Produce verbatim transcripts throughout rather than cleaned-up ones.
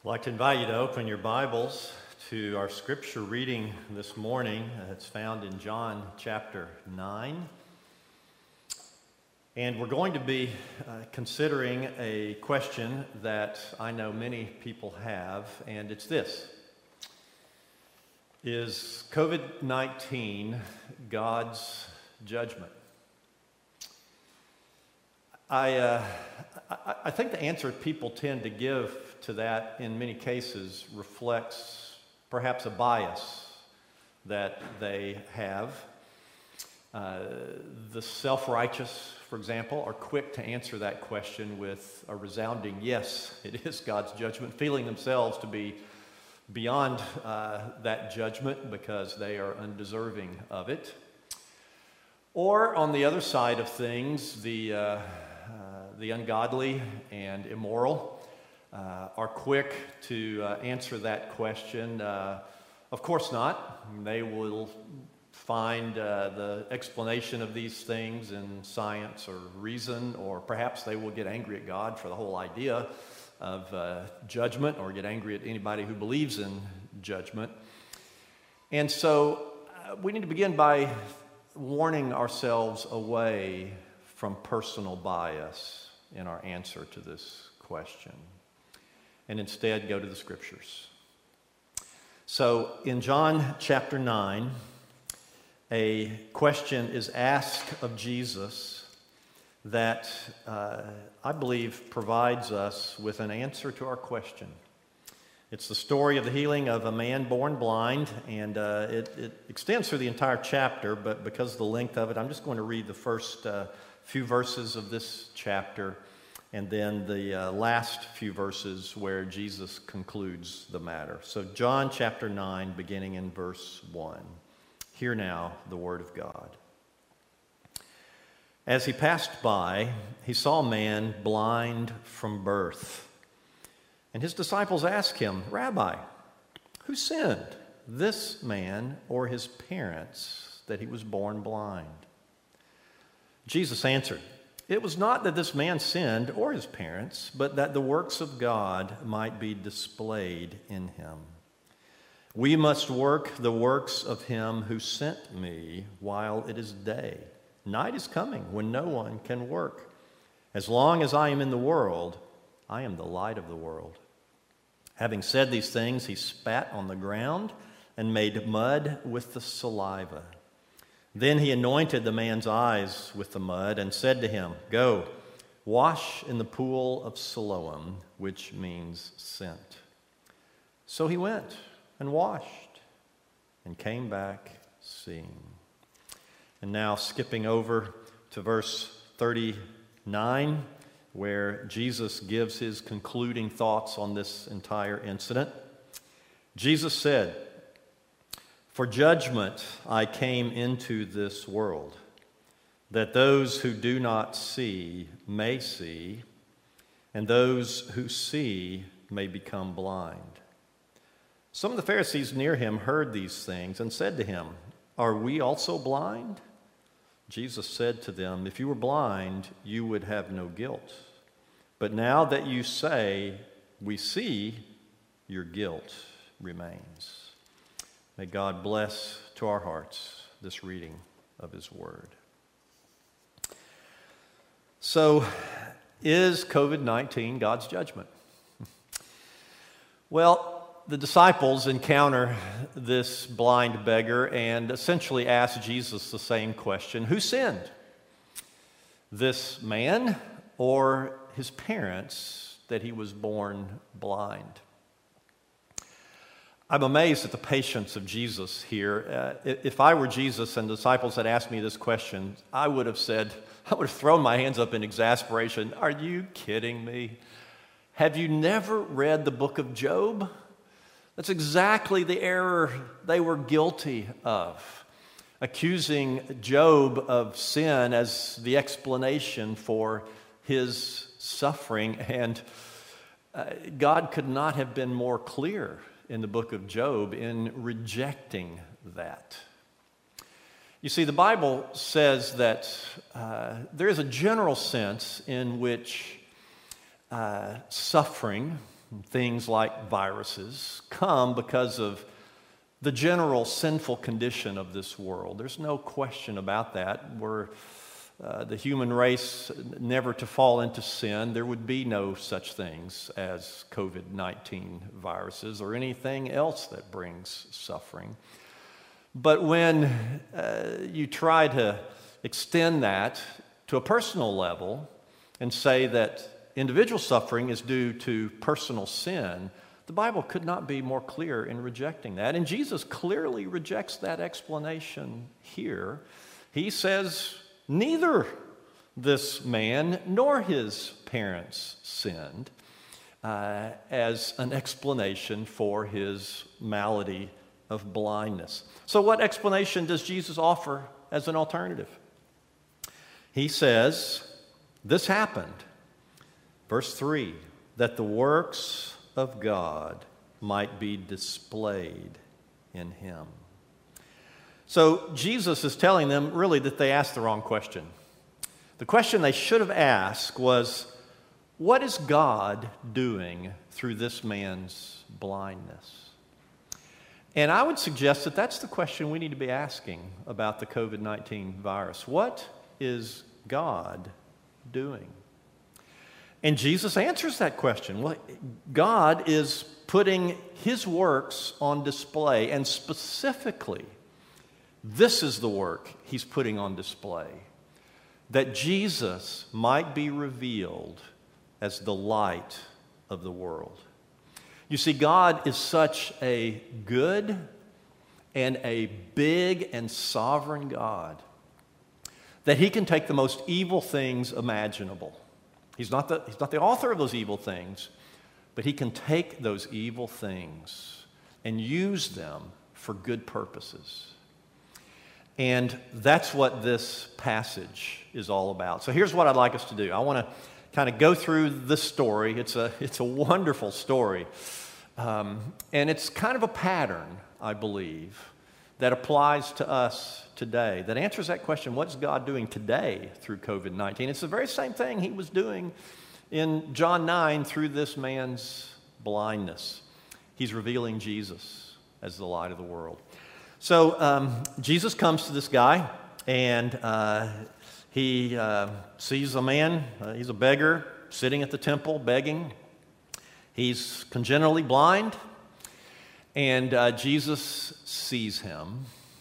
I'd like to invite you to open your Bibles to our scripture reading this morning. It's found in John chapter nine. And we're going to be uh, considering a question that I know many people have, and it's this. Is covid nineteen God's judgment? I, uh, I, I think the answer people tend to give to that in many cases reflects perhaps a bias that they have. Uh, the self-righteous, for example, are quick to answer that question with a resounding yes, it is God's judgment, feeling themselves to be beyond uh, that judgment because they are undeserving of it. Or on the other side of things, the, uh, uh, the ungodly and immoral uh, are quick to uh, answer that question. Uh, of course not. They will find uh, the explanation of these things in science or reason, or perhaps they will get angry at God for the whole idea of uh, judgment, or get angry at anybody who believes in judgment. And so uh, we need to begin by warning ourselves away from personal bias in our answer to this question, and instead go to the scriptures. So in John chapter nine, a question is asked of Jesus that uh, I believe provides us with an answer to our question. It's the story of the healing of a man born blind, and uh, it, it extends through the entire chapter, but because of the length of it, I'm just going to read the first uh, few verses of this chapter, and then the uh, last few verses where Jesus concludes the matter. So John chapter nine, beginning in verse one. Hear now the word of God. As he passed by, he saw a man blind from birth. And his disciples asked him, "Rabbi, who sinned, this man or his parents, that he was born blind?" Jesus answered, "It was not that this man sinned or his parents, but that the works of God might be displayed in him. We must work the works of him who sent me while it is day. Night is coming when no one can work. As long as I am in the world, I am the light of the world." Having said these things, he spat on the ground and made mud with the saliva. Then he anointed the man's eyes with the mud and said to him, "Go, wash in the pool of Siloam," which means sent. So he went and washed and came back seeing. And now skipping over to verse thirty-nine, where Jesus gives his concluding thoughts on this entire incident. Jesus said, "For judgment I came into this world, that those who do not see may see, and those who see may become blind." Some of the Pharisees near him heard these things and said to him, "Are we also blind?" Jesus said to them, "If you were blind, you would have no guilt. But now that you say, 'We see,' your guilt remains." May God bless to our hearts this reading of his word. So, is covid nineteen God's judgment? Well, the disciples encounter this blind beggar and essentially ask Jesus the same question: who sinned? This man or his parents, that he was born blind? I'm amazed at the patience of Jesus here. Uh, if I were Jesus and the disciples had asked me this question, I would have said, I would have thrown my hands up in exasperation. "Are you kidding me? Have you never read the book of Job?" That's exactly the error they were guilty of, accusing Job of sin as the explanation for his suffering. And uh, God could not have been more clear in the book of Job in rejecting that. You see, the Bible says that uh, there is a general sense in which uh, suffering things like viruses, come because of the general sinful condition of this world. There's no question about that. We're uh, the human race never to fall into sin. There would be no such things as covid nineteen viruses or anything else that brings suffering. But when uh, you try to extend that to a personal level and say that individual suffering is due to personal sin, the Bible could not be more clear in rejecting that. And Jesus clearly rejects that explanation here. He says neither this man nor his parents sinned uh, as an explanation for his malady of blindness. So what explanation does Jesus offer as an alternative? He says, this happened, verse three, that the works of God might be displayed in him. So Jesus is telling them really that they asked the wrong question. The question they should have asked was, what is God doing through this man's blindness? And I would suggest that that's the question we need to be asking about the covid nineteen virus. What is God doing? And Jesus answers that question. Well, God is putting his works on display, and specifically, this is the work he's putting on display, that Jesus might be revealed as the light of the world. You see, God is such a good and a big and sovereign God that he can take the most evil things imaginable. He's not the, he's not the author of those evil things, but he can take those evil things and use them for good purposes. And that's what this passage is all about. So here's what I'd like us to do. I want to kind of go through this story. It's a, it's a wonderful story. Um, and it's kind of a pattern, I believe, that applies to us today, that answers that question, what's God doing today through covid nineteen? It's the very same thing he was doing in John nine through this man's blindness. He's revealing Jesus as the light of the world. So um, Jesus comes to this guy, and uh, he uh, sees a man, uh, he's a beggar, sitting at the temple begging. He's congenitally blind, and uh, Jesus sees him.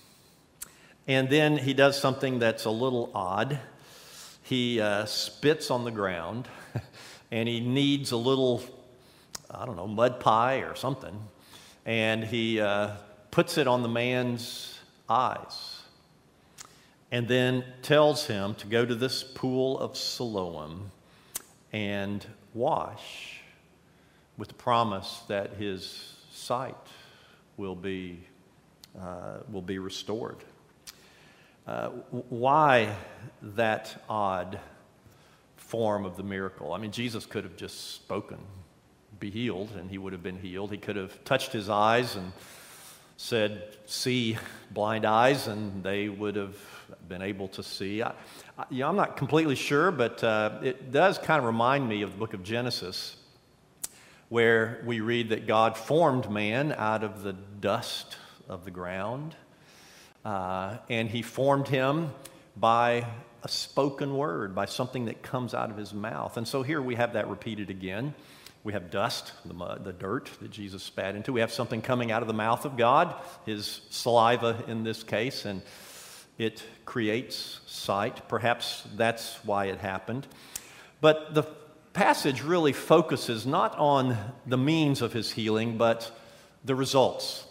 And then he does something that's a little odd. He uh, spits on the ground, and he kneads a little, I don't know, mud pie or something, and he uh, puts it on the man's eyes, and then tells him to go to this pool of Siloam and wash, with the promise that his sight will be uh, will be restored. Uh, why that odd form of the miracle? I mean, Jesus could have just spoken, "Be healed," and he would have been healed. He could have touched his eyes and said, "See, blind eyes," and they would have been able to see. I, I, you know, I'm not completely sure, but uh, it does kind of remind me of the book of Genesis, where we read that God formed man out of the dust of the ground, uh, and he formed him by a spoken word, by something that comes out of his mouth. And so here we have that repeated again. We have dust, the mud, the dirt that Jesus spat into. We have something coming out of the mouth of God, his saliva in this case, and it creates sight. Perhaps that's why it happened. But the passage really focuses not on the means of his healing, but the results.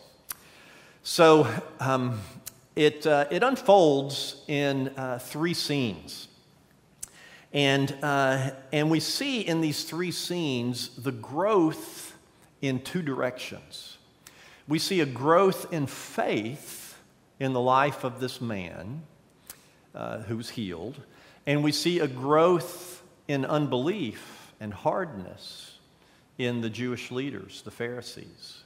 So um, it, uh, it unfolds in uh, three scenes. And, uh, and we see in these three scenes the growth in two directions. We see a growth in faith in the life of this man uh, who's healed, and we see a growth in unbelief and hardness in the Jewish leaders, the Pharisees.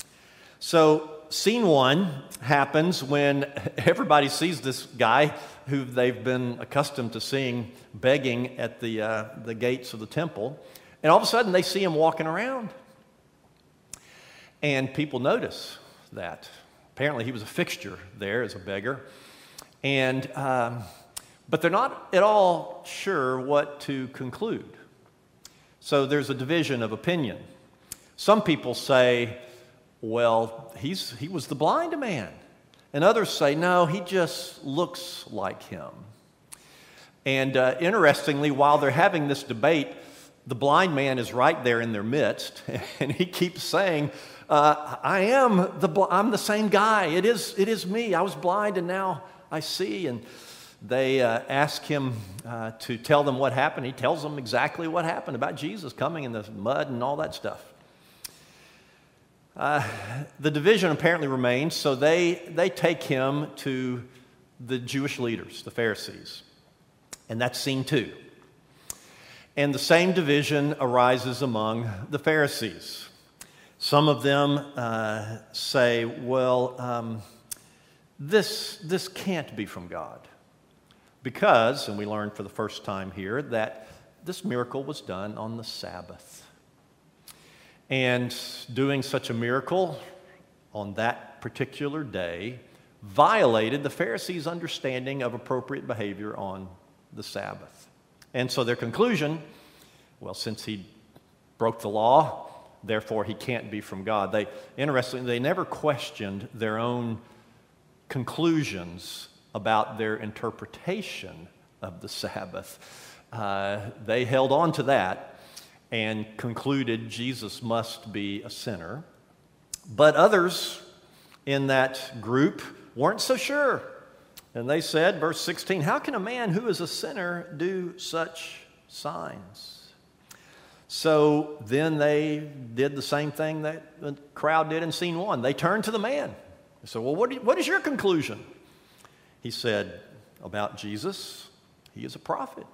So scene one happens when everybody sees this guy who they've been accustomed to seeing begging at the, uh, the gates of the temple, and all of a sudden they see him walking around. And people notice that. Apparently he was a fixture there as a beggar. And, um, but they're not at all sure what to conclude. So there's a division of opinion. Some people say, well, he's, he was the blind man. And others say, no, he just looks like him. And uh, interestingly, while they're having this debate, the blind man is right there in their midst, and he keeps saying, uh, I am the bl- I'm the same guy. It is, it is me. I was blind, and now I see. And they uh, ask him uh, to tell them what happened. He tells them exactly what happened about Jesus coming in the mud and all that stuff. Uh, the division apparently remains, so they, they take him to the Jewish leaders, the Pharisees. And that's scene two. And the same division arises among the Pharisees. Some of them uh, say, well, um, this, this can't be from God. Because, and we learned for the first time here, that this miracle was done on the Sabbath. And doing such a miracle on that particular day violated the Pharisees' understanding of appropriate behavior on the Sabbath. And so their conclusion, well, since he broke the law, therefore he can't be from God. They, interestingly, they never questioned their own conclusions about their interpretation of the Sabbath. Uh, they held on to that and concluded Jesus must be a sinner. But others in that group weren't so sure. And they said, verse sixteen, how can a man who is a sinner do such signs? So then they did the same thing that the crowd did in scene one. They turned to the man. They said, well, what, do you, what is your conclusion? He said about Jesus, he is a prophet.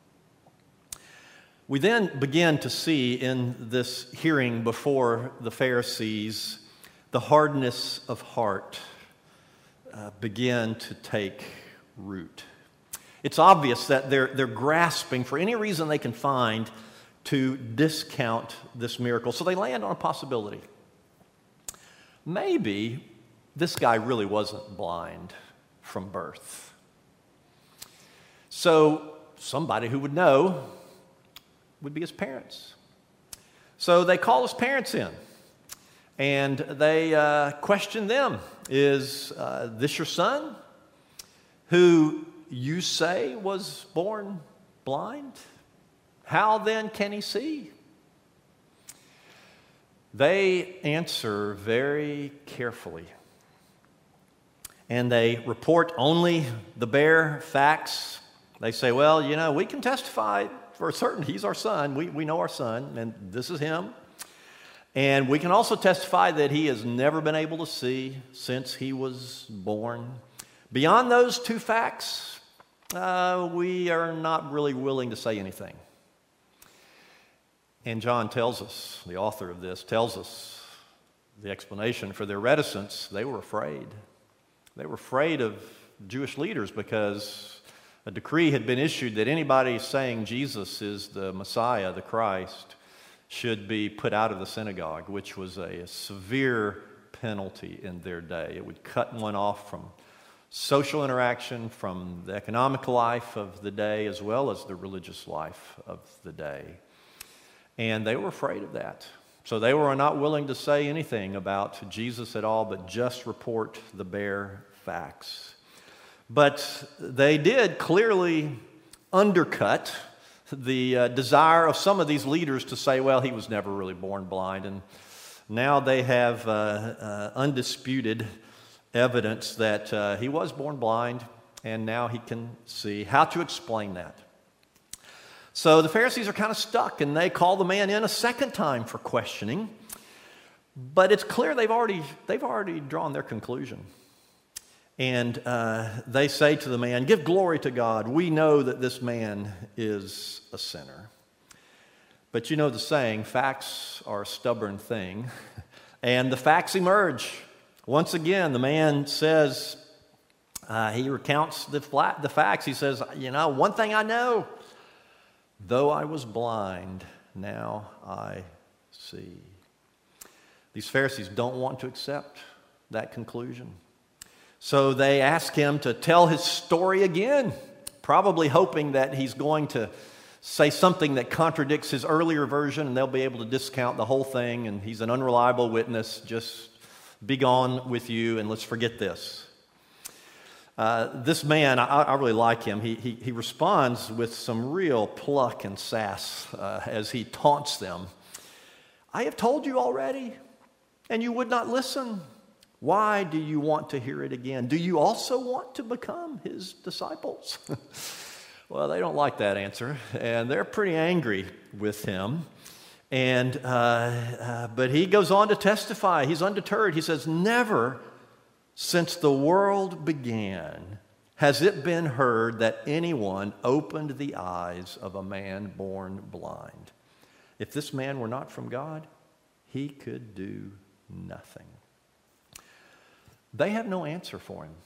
We then begin to see in this hearing before the Pharisees the hardness of heart uh, begin to take root. It's obvious that they're, they're grasping for any reason they can find to discount this miracle. So they land on a possibility. Maybe this guy really wasn't blind from birth. So somebody who would know would be his parents. So they call his parents in, and they uh, question them. Is uh, this your son, who you say was born blind? How then can he see? They answer very carefully, and they report only the bare facts. They say, well, you know, we can testify for certain he's our son. We, we know our son, and this is him. And we can also testify that he has never been able to see since he was born. Beyond those two facts, uh, we are not really willing to say anything. And John tells us, the author of this, tells us the explanation for their reticence. They were afraid. They were afraid of Jewish leaders because a decree had been issued that anybody saying Jesus is the Messiah, the Christ, should be put out of the synagogue, which was a, a severe penalty in their day. It would cut one off from social interaction, from the economic life of the day, as well as the religious life of the day. And they were afraid of that. So they were not willing to say anything about Jesus at all, but just report the bare facts. But they did clearly undercut the uh, desire of some of these leaders to say, well, he was never really born blind. And now they have uh, uh, undisputed evidence that uh, he was born blind, and now he can see. How to explain that? So the Pharisees are kind of stuck, and they call the man in a second time for questioning. But it's clear they've already, they've already drawn their conclusion. And uh, they say to the man, give glory to God. We know that this man is a sinner. But you know the saying, facts are a stubborn thing. And the facts emerge. Once again, the man says, uh, he recounts the, flat, the facts. He says, you know, one thing I know, though I was blind, now I see. These Pharisees don't want to accept that conclusion. So they ask him to tell his story again, probably hoping that he's going to say something that contradicts his earlier version and they'll be able to discount the whole thing and he's an unreliable witness, just be gone with you and let's forget this. Uh, this man, I, I really like him. He, he, he responds with some real pluck and sass uh, as he taunts them. I have told you already, and you would not listen. Why do you want to hear it again? Do you also want to become his disciples? Well, they don't like that answer, and they're pretty angry with him. And uh, uh, but he goes on to testify. He's undeterred. He says, never since the world began has it been heard that anyone opened the eyes of a man born blind. If this man were not from God, he could do nothing. They have no answer for him.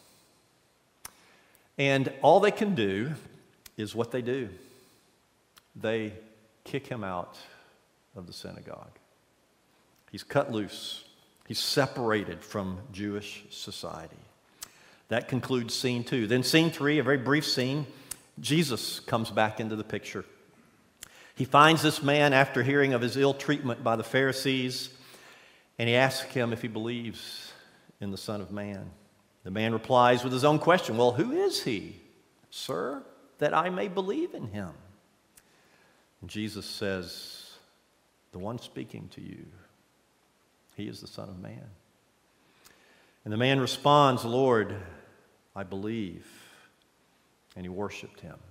And all they can do is what they do. They kick him out of the synagogue. He's cut loose. He's separated from Jewish society. That concludes scene two. Then scene three, a very brief scene, Jesus comes back into the picture. He finds this man after hearing of his ill treatment by the Pharisees, and he asks him if he believes in the Son of Man. The man replies with his own question, well, who is he, sir, that I may believe in him? And Jesus says, the one speaking to you, he is the Son of Man. And the man responds, Lord, I believe. And he worshiped him.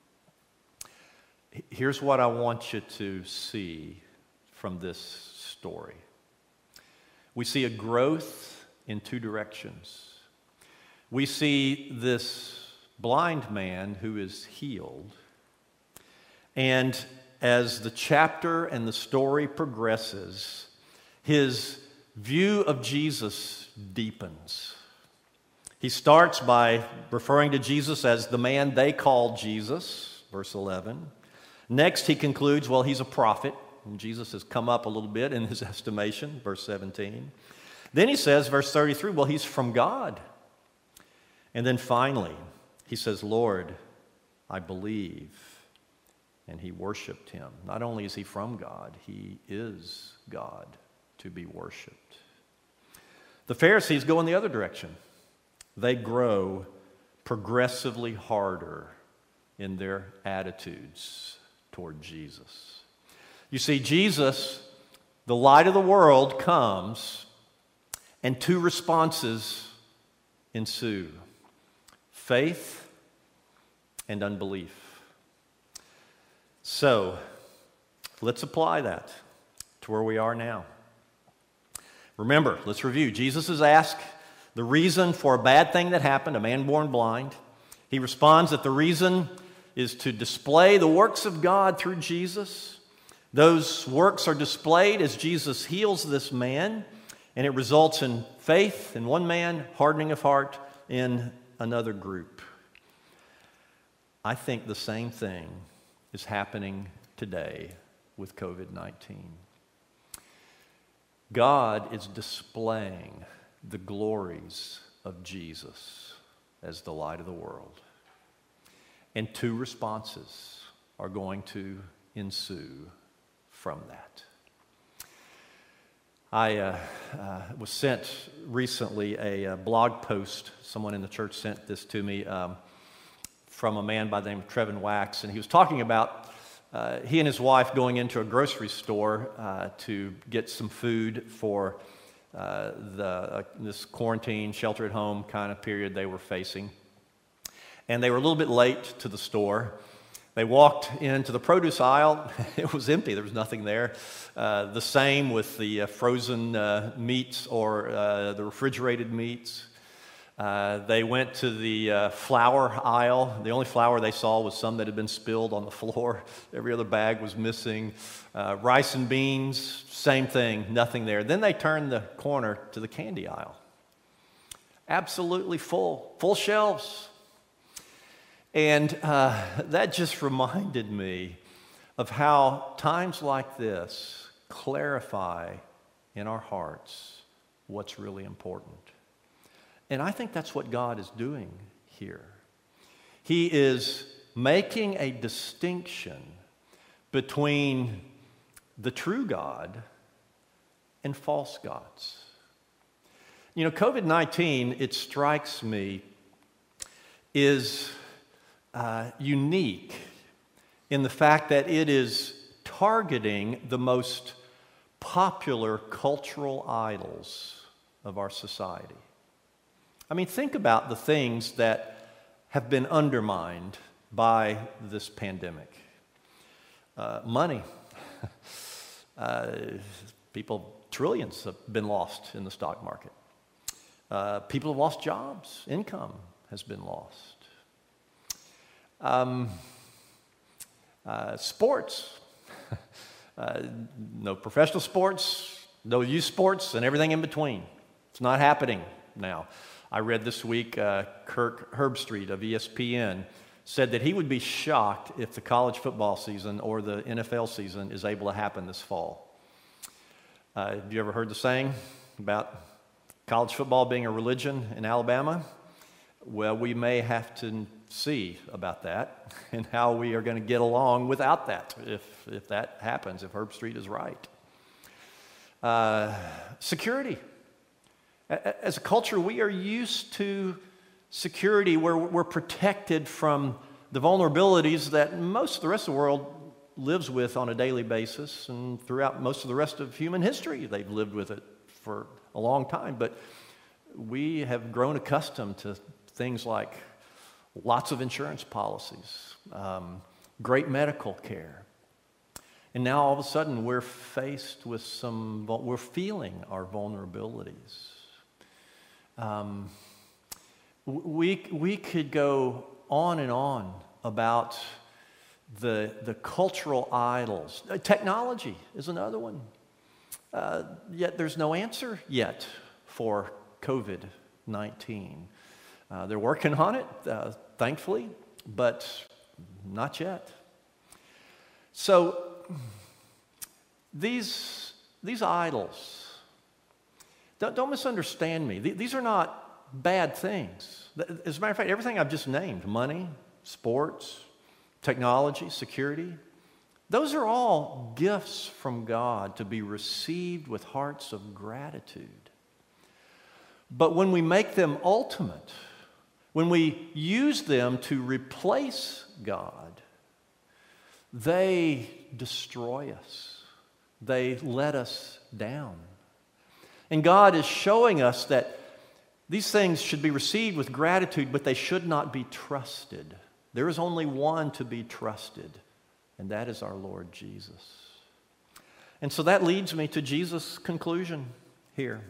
Here's what I want you to see from this story. We see a growth in two directions. We see this blind man who is healed. And as the chapter and the story progresses, his view of Jesus deepens. He starts by referring to Jesus as the man they called Jesus, verse eleven. Next, he concludes, well, he's a prophet. And Jesus has come up a little bit in his estimation, verse seventeen. Then he says, verse thirty-three, well, he's from God. And then finally, he says, Lord, I believe. And he worshiped him. Not only is he from God, he is God to be worshiped. The Pharisees go in the other direction. They grow progressively harder in their attitudes toward Jesus. You see, Jesus, the light of the world, comes, and two responses ensue: faith and unbelief. So, let's apply that to where we are now. Remember, let's review. Jesus is asked the reason for a bad thing that happened, a man born blind. He responds that the reason is to display the works of God through Jesus. Those works are displayed as Jesus heals this man, and it results in faith in one man, hardening of heart in another group. I think the same thing is happening today with covid nineteen. God is displaying the glories of Jesus as the light of the world. And two responses are going to ensue from that. I uh, uh, was sent recently a, a blog post. Someone in the church sent this to me um, from a man by the name of Trevin Wax, and he was talking about uh, he and his wife going into a grocery store uh, to get some food for uh, the uh, this quarantine, shelter-at-home kind of period they were facing. And they were a little bit late to the store. They walked into the produce aisle. It was empty. There was nothing there. Uh, the same with the uh, frozen uh, meats or uh, the refrigerated meats. Uh, they went to the uh, flour aisle. The only flour they saw was some that had been spilled on the floor. Every other bag was missing. Uh, rice and beans, same thing, nothing there. Then they turned the corner to the candy aisle. Absolutely full, full shelves. And uh, that just reminded me of how times like this clarify in our hearts what's really important. And I think that's what God is doing here. He is making a distinction between the true God and false gods. You know, covid nineteen, it strikes me, is uh, unique in the fact that it is targeting the most popular cultural idols of our society. I mean, think about the things that have been undermined by this pandemic. Uh, money. uh, people, trillions have been lost in the stock market. Uh, people have lost jobs. Income has been lost. Um, uh, sports. uh, no professional sports, no youth sports, and everything in between. It's not happening now. I read this week, uh, Kirk Herbstreit of E S P N said that he would be shocked if the college football season or the N F L season is able to happen this fall. Uh, have you ever heard the saying about college football being a religion in Alabama? Well, we may have to see about that and how we are going to get along without that if, if that happens, if Herbstreit is right. Uh, security. As a culture, we are used to security where we're protected from the vulnerabilities that most of the rest of the world lives with on a daily basis, and throughout most of the rest of human history, they've lived with it for a long time. But we have grown accustomed to things like lots of insurance policies, um, great medical care. And now all of a sudden we're faced with some, we're feeling our vulnerabilities. Um, we, we could go on and on about the, the cultural idols. Uh, technology is another one. Uh, yet there's no answer yet for covid nineteen. Uh, they're working on it, uh, thankfully, but not yet. So these, these idols, don't, don't misunderstand me. These are not bad things. As a matter of fact, everything I've just named, money, sports, technology, security, those are all gifts from God to be received with hearts of gratitude. But when we make them ultimate, when we use them to replace God, they destroy us. They let us down. And God is showing us that these things should be received with gratitude, but they should not be trusted. There is only one to be trusted, and that is our Lord Jesus. And so that leads me to Jesus' conclusion here,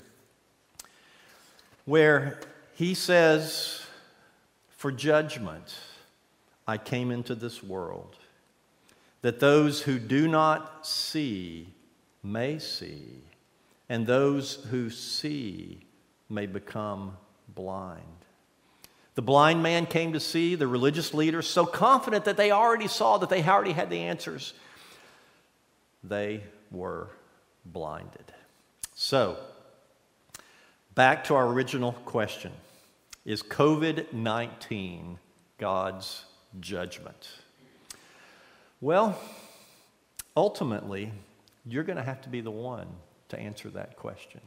where he says, "For judgment I came into this world, that those who do not see may see, and those who see may become blind." The blind man came to see, the religious leaders, so confident that they already saw, that they already had the answers. They were blinded. So, back to our original question. Is covid nineteen God's judgment? Well, ultimately, you're going to have to be the one to answer that question.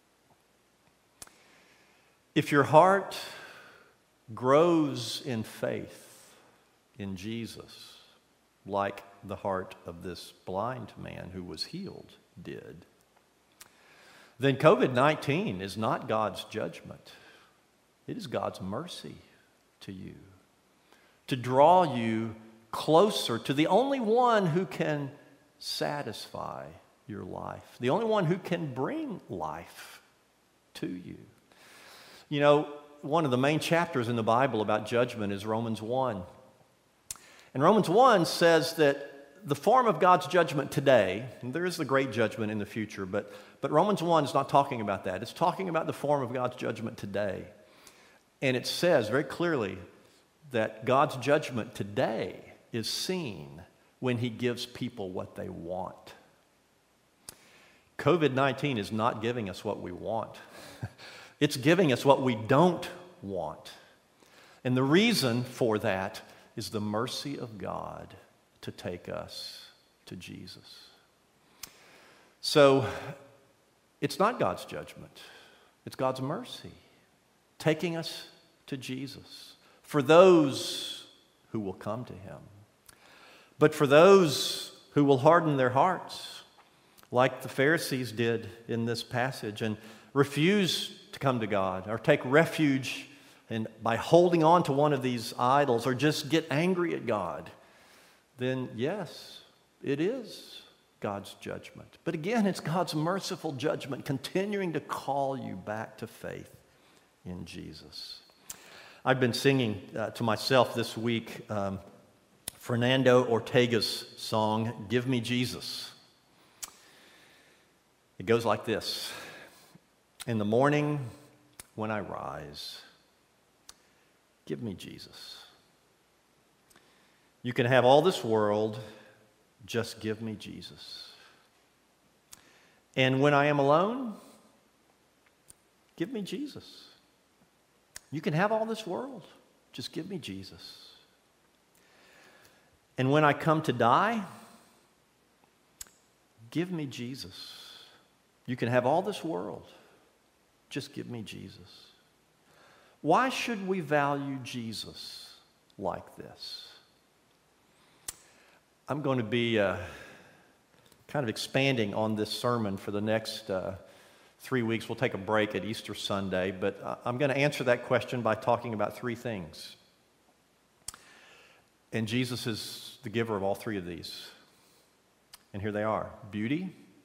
If your heart grows in faith in Jesus, like the heart of this blind man who was healed did, then covid nineteen is not God's judgment. It is God's mercy to you, to draw you closer to the only one who can satisfy your life, the only one who can bring life to you. You know, one of the main chapters in the Bible about judgment is Romans one. And Romans one says that the form of God's judgment today, and there is the great judgment in the future, but, but Romans one is not talking about that. It's talking about the form of God's judgment today. And it says very clearly that God's judgment today is seen when he gives people what they want. COVID nineteen is not giving us what we want. It's giving us what we don't want. And the reason for that is the mercy of God to take us to Jesus. So it's not God's judgment. It's God's mercy taking us to Jesus for those who will come to him. But for those who will harden their hearts, like the Pharisees did in this passage, and refuse to come to God or take refuge and by holding on to one of these idols or just get angry at God, then yes, it is God's judgment. But again, it's God's merciful judgment continuing to call you back to faith in Jesus. I've been singing uh, to myself this week um, Fernando Ortega's song, Give Me Jesus. It goes like this. In the morning when I rise, give me Jesus. You can have all this world, just give me Jesus. And when I am alone, give me Jesus. You can have all this world, just give me Jesus. And when I come to die, give me Jesus. You can have all this world, just give me Jesus. Why should we value Jesus like this? I'm going to be uh, kind of expanding on this sermon for the next uh, three weeks. We'll take a break at Easter Sunday, but I'm going to answer that question by talking about three things. And Jesus is the giver of all three of these. And here they are: beauty,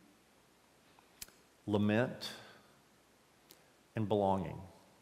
lament, and belonging.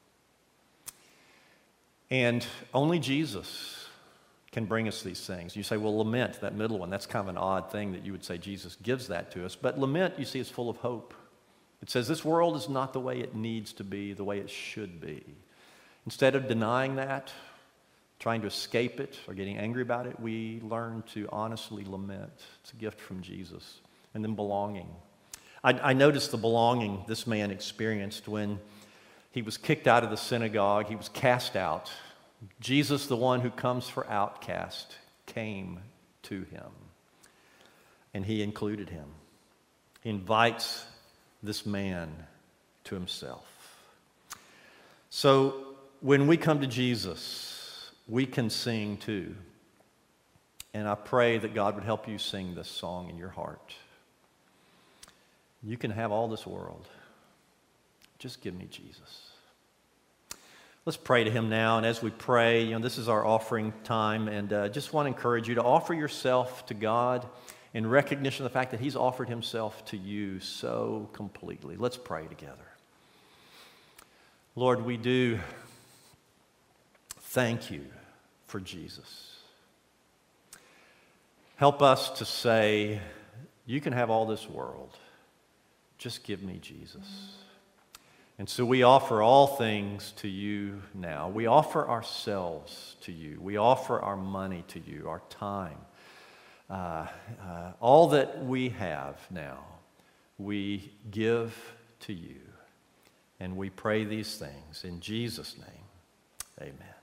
And only Jesus can bring us these things. You say, well, lament, that middle one, that's kind of an odd thing that you would say Jesus gives that to us. But lament, you see, is full of hope. It says this world is not the way it needs to be, the way it should be. Instead of denying that, trying to escape it, or getting angry about it, we learn to honestly lament. It's a gift from Jesus. And then belonging. I, I noticed the belonging this man experienced when he was kicked out of the synagogue. He was cast out. Jesus, the one who comes for outcast, came to him. And he included him. He invites this man to himself. So when we come to Jesus, we can sing too. And I pray that God would help you sing this song in your heart. You can have all this world. Just give me Jesus. Let's pray to him now. And as we pray, you know, this is our offering time. And uh, just want to encourage you to offer yourself to God in recognition of the fact that he's offered himself to you so completely. Let's pray together. Lord, we do thank you for Jesus. Help us to say, you can have all this world. Just give me Jesus. And so we offer all things to you now. We offer ourselves to you. We offer our money to you, our time. Uh, uh, all that we have now, we give to you. And we pray these things in Jesus' name. Amen.